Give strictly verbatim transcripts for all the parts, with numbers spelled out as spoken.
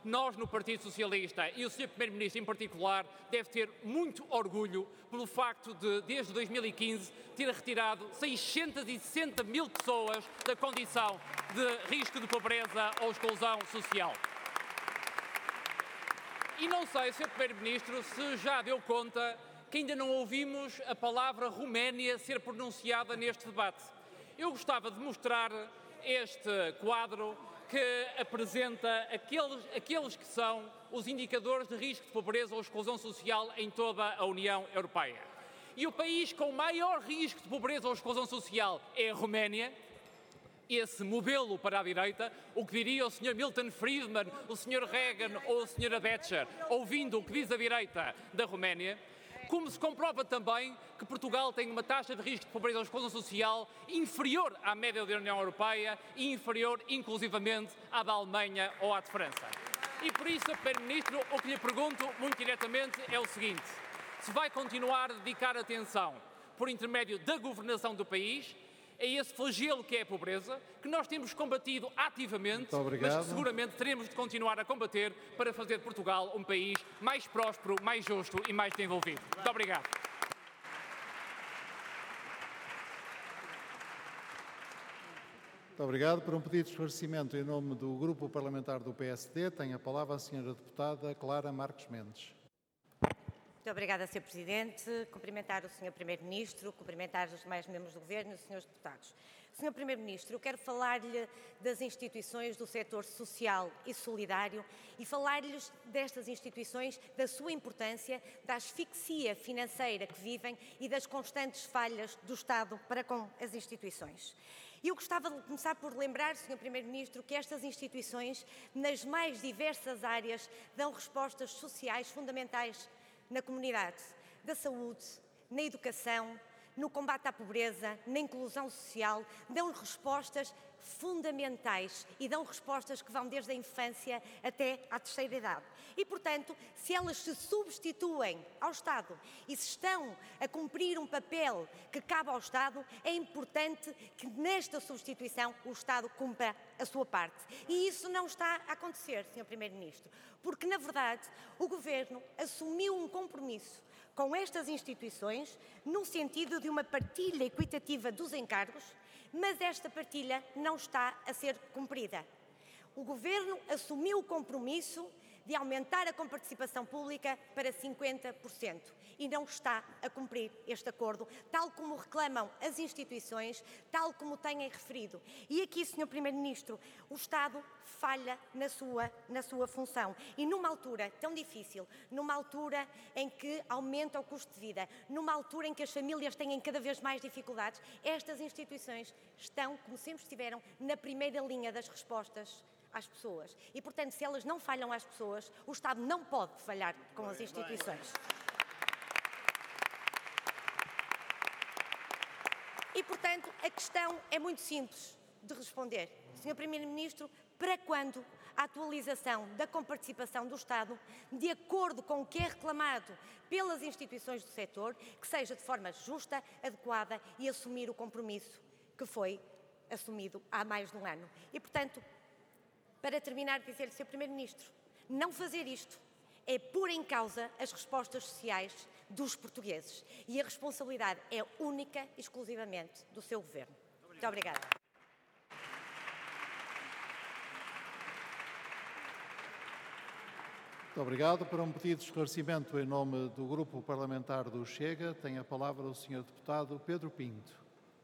Nós, no Partido Socialista, e o senhor Primeiro-Ministro em particular, deve ter muito orgulho pelo facto de, desde dois mil e quinze, ter retirado seiscentas e sessenta mil pessoas da condição de risco de pobreza ou exclusão social. E não sei, senhor Primeiro-Ministro, se já deu conta que ainda não ouvimos a palavra Roménia ser pronunciada neste debate. Eu gostava de mostrar este quadro que apresenta aqueles, aqueles que são os indicadores de risco de pobreza ou exclusão social em toda a União Europeia. E o país com maior risco de pobreza ou exclusão social é a Roménia. Esse modelo para a direita, o que diria o senhor Milton Friedman, o senhor Reagan ou a senhora Thatcher, ouvindo o que diz a direita da Roménia. Como se comprova também que Portugal tem uma taxa de risco de pobreza ou exclusão social inferior à média da União Europeia e inferior, inclusivamente, à da Alemanha ou à de França. E por isso, senhor Primeiro-Ministro, o que lhe pergunto, muito diretamente, é o seguinte: se vai continuar a dedicar atenção, por intermédio da governação do país, a esse flagelo que é a pobreza, que nós temos combatido ativamente, mas que seguramente teremos de continuar a combater para fazer de Portugal um país mais próspero, mais justo e mais desenvolvido. Muito obrigado. Muito obrigado. Por um pedido de esclarecimento em nome do Grupo Parlamentar do P S D, tem a palavra a senhora deputada Clara Marques Mendes. Muito obrigada, senhor Presidente. Cumprimentar o senhor Primeiro-Ministro, cumprimentar os demais membros do Governo e os senhores deputados. senhor Primeiro-Ministro, eu quero falar-lhe das instituições do setor social e solidário e falar-lhes destas instituições, da sua importância, da asfixia financeira que vivem e das constantes falhas do Estado para com as instituições. E eu gostava de começar por lembrar, senhor Primeiro-Ministro, que estas instituições, nas mais diversas áreas, dão respostas sociais fundamentais na comunidade, da saúde, na educação, no combate à pobreza, na inclusão social, dão respostas fundamentais e dão respostas que vão desde a infância até à terceira idade. E, portanto, se elas se substituem ao Estado e se estão a cumprir um papel que cabe ao Estado, é importante que nesta substituição o Estado cumpra a sua parte. E isso não está a acontecer, senhor Primeiro-Ministro, porque, na verdade, o Governo assumiu um compromisso com estas instituições no sentido de uma partilha equitativa dos encargos, mas esta partilha não está a ser cumprida. O Governo assumiu o compromisso de aumentar a comparticipação pública para cinquenta por cento e não está a cumprir este acordo, tal como reclamam as instituições, tal como têm referido. E aqui, senhor Primeiro-Ministro, o Estado falha na sua, na sua função. E numa altura tão difícil, numa altura em que aumenta o custo de vida, numa altura em que as famílias têm cada vez mais dificuldades, estas instituições estão, como sempre estiveram, na primeira linha das respostas às pessoas. E, portanto, se elas não falham às pessoas, o Estado não pode falhar com as instituições. E, portanto, a questão é muito simples de responder. senhor Primeiro-Ministro, para quando a atualização da comparticipação do Estado, de acordo com o que é reclamado pelas instituições do setor, que seja de forma justa, adequada e assumir o compromisso que foi assumido há mais de um ano? E, portanto, para terminar, dizer-lhe, senhor Primeiro-Ministro, não fazer isto é pôr em causa as respostas sociais dos portugueses e a responsabilidade é única e exclusivamente do seu Governo. Muito obrigada. Muito obrigado. Para um pedido de esclarecimento em nome do Grupo Parlamentar do Chega, tem a palavra o senhor deputado Pedro Pinto.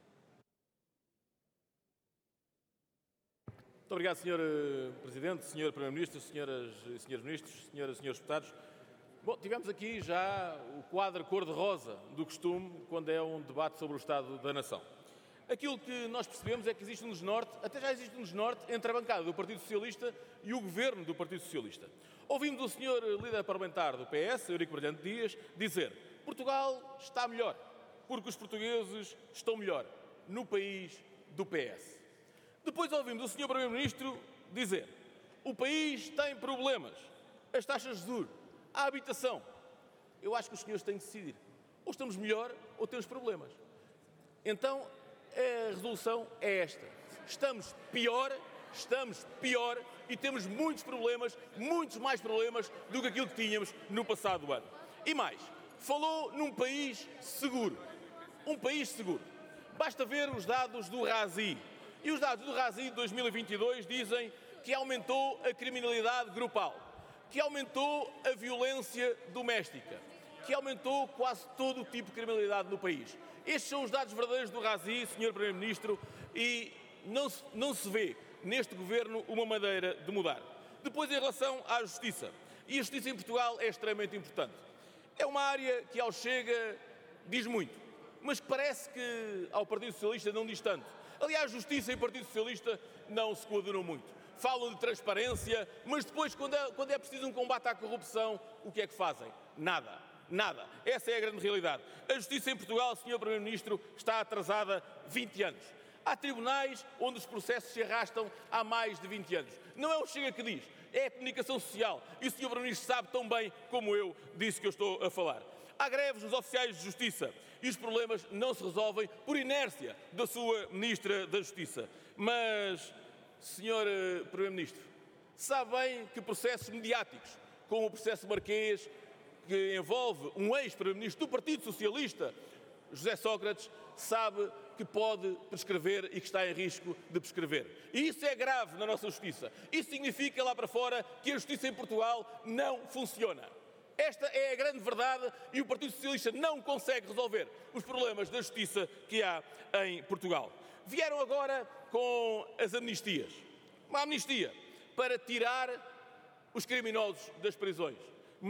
Muito obrigado, senhor Presidente, senhor Primeiro-Ministro, senhoras e senhores Ministros, senhoras e senhores deputados. Bom, tivemos aqui já o quadro cor-de-rosa do costume quando é um debate sobre o Estado da Nação. Aquilo que nós percebemos é que existe um desnorte, até já existe um desnorte entre a bancada do Partido Socialista e o Governo do Partido Socialista. Ouvimos o senhor líder parlamentar do P S, Eurico Brilhante Dias, dizer: Portugal está melhor, porque os portugueses estão melhor, no país do P S. Depois ouvimos o senhor Primeiro-Ministro dizer: o país tem problemas, as taxas de juros, a habitação. Eu acho que os senhores têm de decidir. Ou estamos melhor ou temos problemas. Então, a resolução é esta. Estamos pior, estamos pior e temos muitos problemas, muitos mais problemas do que aquilo que tínhamos no passado ano. E mais, falou num país seguro. Um país seguro. Basta ver os dados do RASI. E os dados do RASI de dois mil e vinte e dois dizem que aumentou a criminalidade grupal, que aumentou a violência doméstica, que aumentou quase todo o tipo de criminalidade no país. Estes são os dados verdadeiros do RASI, senhor Primeiro-Ministro, e não se, não se vê neste Governo uma maneira de mudar. Depois, em relação à justiça. E a justiça em Portugal é extremamente importante. É uma área que ao Chega diz muito, mas que parece que ao Partido Socialista não diz tanto. Aliás, justiça e Partido Socialista não se coadunam muito. Falam de transparência, mas depois, quando é, quando é preciso um combate à corrupção, o que é que fazem? Nada. Nada. Essa é a grande realidade. A justiça em Portugal, senhor Primeiro-Ministro, está atrasada vinte anos. Há tribunais onde os processos se arrastam há mais de vinte anos. Não é o Chega que diz, é a comunicação social. E o senhor Primeiro-Ministro sabe tão bem como eu disse que eu estou a falar. Há greves dos oficiais de justiça e os problemas não se resolvem por inércia da sua Ministra da Justiça. Mas, senhor Primeiro-Ministro, sabe bem que processos mediáticos, como o processo Marquês, que envolve um ex-Primeiro-Ministro do Partido Socialista, José Sócrates, sabe que pode prescrever e que está em risco de prescrever. E isso é grave na nossa justiça. Isso significa lá para fora que a justiça em Portugal não funciona. Esta é a grande verdade e o Partido Socialista não consegue resolver os problemas da justiça que há em Portugal. Vieram agora com as amnistias. Uma amnistia para tirar os criminosos das prisões.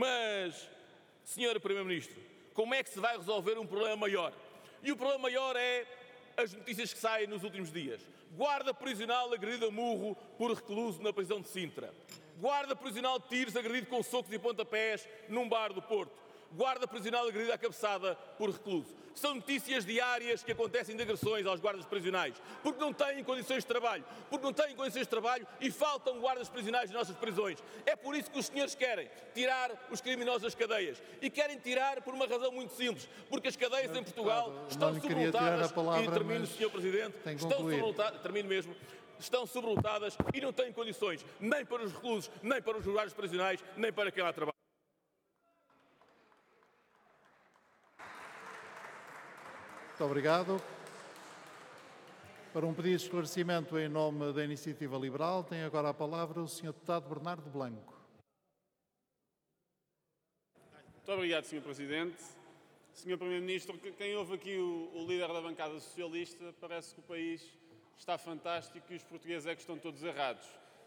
Mas, senhor Primeiro-Ministro, como é que se vai resolver um problema maior? E o problema maior é as notícias que saem nos últimos dias. Guarda prisional agredido a murro por recluso na prisão de Sintra. Guarda prisional de Tires agredido com socos e pontapés num bar do Porto. Guarda prisional agredido à cabeçada por recluso. São notícias diárias que acontecem de agressões aos guardas prisionais, porque não têm condições de trabalho, porque não têm condições de trabalho e faltam guardas prisionais nas nossas prisões. É por isso que os senhores querem tirar os criminosos das cadeias. E querem tirar por uma razão muito simples, porque as cadeias em Portugal estão sobrelotadas. E termino, senhor Presidente, estão sobrelotadas, termino mesmo, estão sobrelotadas e não têm condições nem para os reclusos, nem para os guardas prisionais, nem para quem lá trabalha. Muito obrigado. Para um pedido de esclarecimento em nome da Iniciativa Liberal, tem agora a palavra o senhor Deputado Bernardo Blanco. Muito obrigado, senhor Presidente. senhor Primeiro-Ministro, quem ouve aqui o, o líder da bancada socialista, parece que o país está fantástico e os portugueses é que estão todos errados.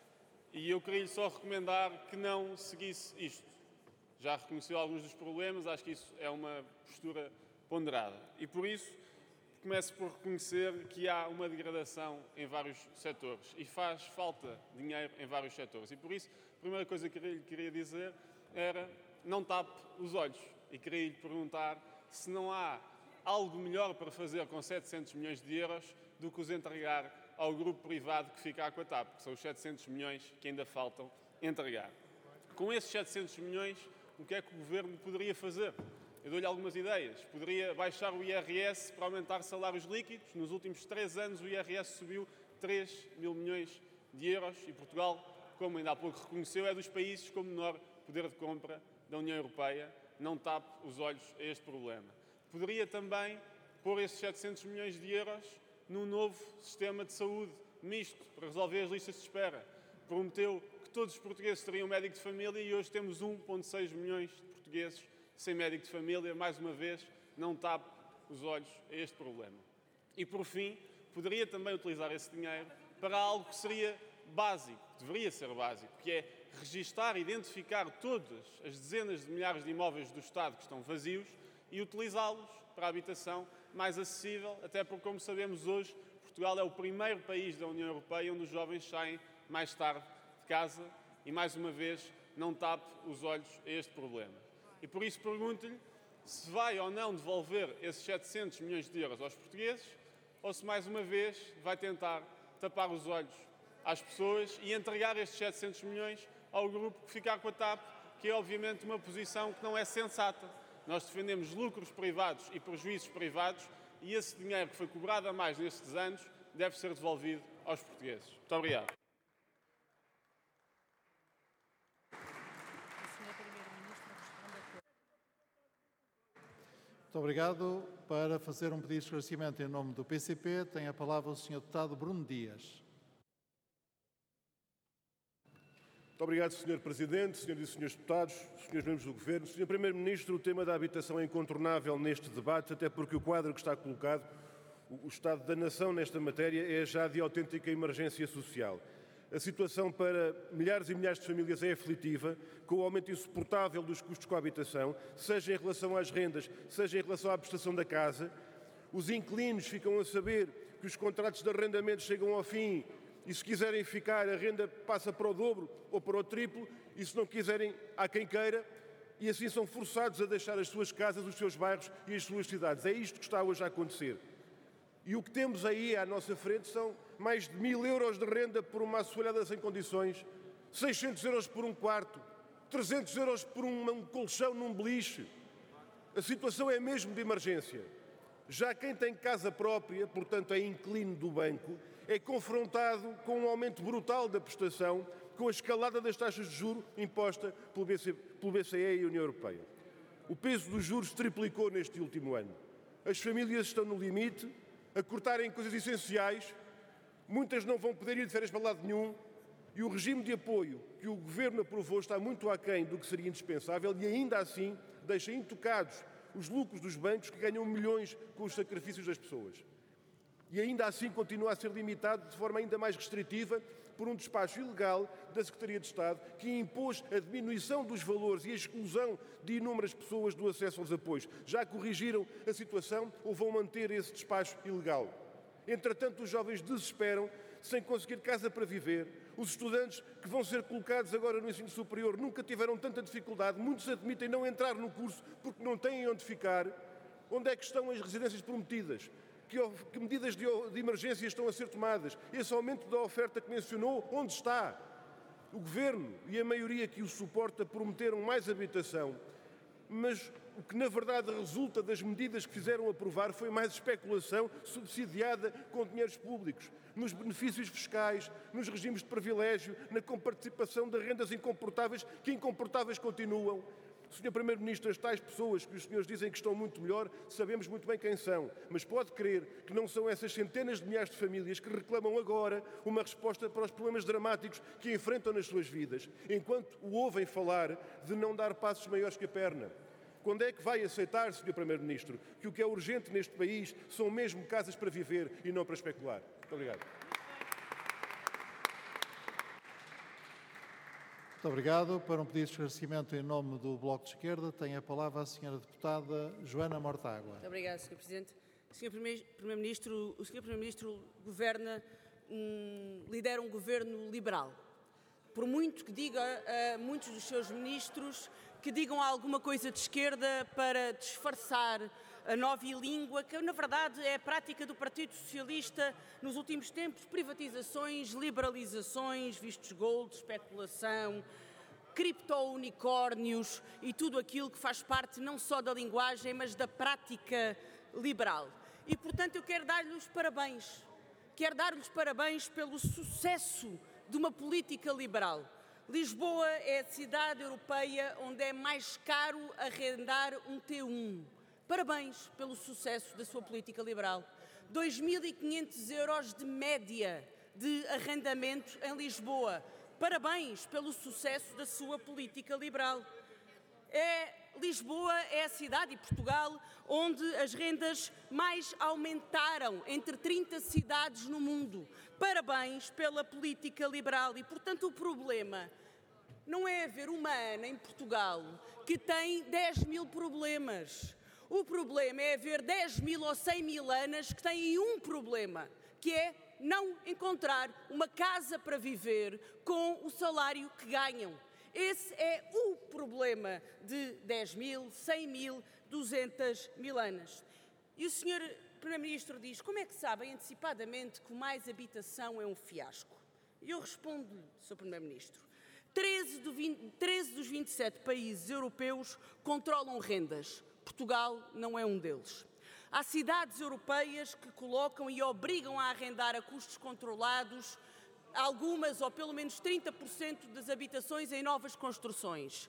E eu queria-lhe só recomendar que não seguisse isto. Já reconheceu alguns dos problemas, acho que isso é uma postura ponderada. E por isso, começo por reconhecer que há uma degradação em vários setores e faz falta dinheiro em vários setores. E por isso, a primeira coisa que eu lhe queria dizer era não tape os olhos. E queria lhe perguntar se não há algo melhor para fazer com setecentos milhões de euros do que os entregar ao grupo privado que fica com a TAP, que são os setecentos milhões que ainda faltam entregar. Com esses setecentos milhões, o que é que o Governo poderia fazer? Eu dou-lhe algumas ideias. Poderia baixar o I R S para aumentar salários líquidos. Nos últimos três anos o I R S subiu três mil milhões de euros e Portugal, como ainda há pouco reconheceu, é dos países com menor poder de compra da União Europeia. Não tape os olhos a este problema. Poderia também pôr esses setecentos milhões de euros num novo sistema de saúde misto para resolver as listas de espera. Prometeu que todos os portugueses teriam médico de família e hoje temos um vírgula seis milhões de portugueses sem médico de família. Mais uma vez, não tape os olhos a este problema. E, por fim, poderia também utilizar esse dinheiro para algo que seria básico, que deveria ser básico, que é registar e identificar todas as dezenas de milhares de imóveis do Estado que estão vazios e utilizá-los para a habitação mais acessível, até porque, como sabemos hoje, Portugal é o primeiro país da União Europeia onde os jovens saem mais tarde de casa e, mais uma vez, não tape os olhos a este problema. E por isso pergunto-lhe se vai ou não devolver esses setecentos milhões de euros aos portugueses ou se, mais uma vez, vai tentar tapar os olhos às pessoas e entregar estes setecentos milhões ao grupo que ficar com a TAP, que é, obviamente, uma posição que não é sensata. Nós defendemos lucros privados e prejuízos privados e esse dinheiro que foi cobrado a mais nestes anos deve ser devolvido aos portugueses. Muito obrigado. Muito obrigado. Para fazer um pedido de esclarecimento em nome do P C P, tem a palavra o senhor deputado Bruno Dias. Muito obrigado, senhor Presidente, senhoras e senhores deputados, senhores membros do Governo. senhor Primeiro-Ministro, o tema da habitação é incontornável neste debate, até porque o quadro que está colocado, o estado da nação nesta matéria, é já de autêntica emergência social. A situação para milhares e milhares de famílias é aflitiva, com o aumento insuportável dos custos com a habitação, seja em relação às rendas, seja em relação à prestação da casa. Os inquilinos ficam a saber que os contratos de arrendamento chegam ao fim e, se quiserem ficar, a renda passa para o dobro ou para o triplo, e se não quiserem, há quem queira, e assim são forçados a deixar as suas casas, os seus bairros e as suas cidades. É isto que está hoje a acontecer. E o que temos aí à nossa frente são mais de mil euros de renda por uma assoalhada sem condições, seiscentos euros por um quarto, trezentos euros por um colchão num beliche. A situação é mesmo de emergência. Já quem tem casa própria, portanto é inquilino do banco, é confrontado com um aumento brutal da prestação, com a escalada das taxas de juros imposta pelo B C, pelo B C E e a União Europeia. O peso dos juros triplicou neste último ano. As famílias estão no limite, a cortarem coisas essenciais, muitas não vão poder ir de férias para lado nenhum, e o regime de apoio que o Governo aprovou está muito aquém do que seria indispensável e ainda assim deixa intocados os lucros dos bancos que ganham milhões com os sacrifícios das pessoas. E ainda assim continua a ser limitado de forma ainda mais restritiva por um despacho ilegal da Secretaria de Estado que impôs a diminuição dos valores e a exclusão de inúmeras pessoas do acesso aos apoios. Já corrigiram a situação ou vão manter esse despacho ilegal? Entretanto, os jovens desesperam sem conseguir casa para viver. Os estudantes que vão ser colocados agora no ensino superior nunca tiveram tanta dificuldade. Muitos admitem não entrar no curso porque não têm onde ficar. Onde é que estão as residências prometidas? Que, que medidas de, de emergência estão a ser tomadas? Esse aumento da oferta que mencionou, onde está? O Governo e a maioria que o suporta prometeram mais habitação, mas o que na verdade resulta das medidas que fizeram aprovar foi mais especulação subsidiada com dinheiros públicos, nos benefícios fiscais, nos regimes de privilégio, na comparticipação de rendas incomportáveis, que incomportáveis continuam. senhor Primeiro-Ministro, as tais pessoas que os senhores dizem que estão muito melhor, sabemos muito bem quem são, mas pode crer que não são essas centenas de milhares de famílias que reclamam agora uma resposta para os problemas dramáticos que enfrentam nas suas vidas, enquanto o ouvem falar de não dar passos maiores que a perna. Quando é que vai aceitar, senhor Primeiro-Ministro, que o que é urgente neste país são mesmo casas para viver e não para especular? Muito obrigado. Muito obrigado. Para um pedido de esclarecimento em nome do Bloco de Esquerda, tem a palavra a senhora deputada Joana Mortágua. Muito obrigada, senhor Presidente. senhor Primeiro-Ministro, o senhor Primeiro-Ministro governa, um, lidera um governo liberal. Por muito que diga a muitos dos seus ministros que digam alguma coisa de esquerda para disfarçar a nova língua, que na verdade é a prática do Partido Socialista nos últimos tempos, privatizações, liberalizações, vistos gold, especulação, cripto-unicórnios e tudo aquilo que faz parte não só da linguagem, mas da prática liberal. E, portanto, eu quero dar-lhes parabéns. Quero dar-lhes parabéns pelo sucesso de uma política liberal. Lisboa é a cidade europeia onde é mais caro arrendar um T um. Parabéns pelo sucesso da sua política liberal. dois mil e quinhentos euros de média de arrendamento em Lisboa. Parabéns pelo sucesso da sua política liberal. É, Lisboa é a cidade, e Portugal, onde as rendas mais aumentaram entre trinta cidades no mundo. Parabéns pela política liberal. E, portanto, o problema não é haver uma Ana em Portugal que tem dez mil problemas. O problema é haver dez mil ou cem mil Anas que têm um problema, que é não encontrar uma casa para viver com o salário que ganham. Esse é o problema de dez mil, cem mil, duzentas mil Anas. E o senhor Primeiro-Ministro diz, como é que sabem antecipadamente que o mais habitação é um fiasco? E eu respondo-lhe, senhor Primeiro-Ministro, treze dos vinte e sete países europeus controlam rendas. Portugal não é um deles. Há cidades europeias que colocam e obrigam a arrendar a custos controlados algumas ou pelo menos trinta por cento das habitações em novas construções.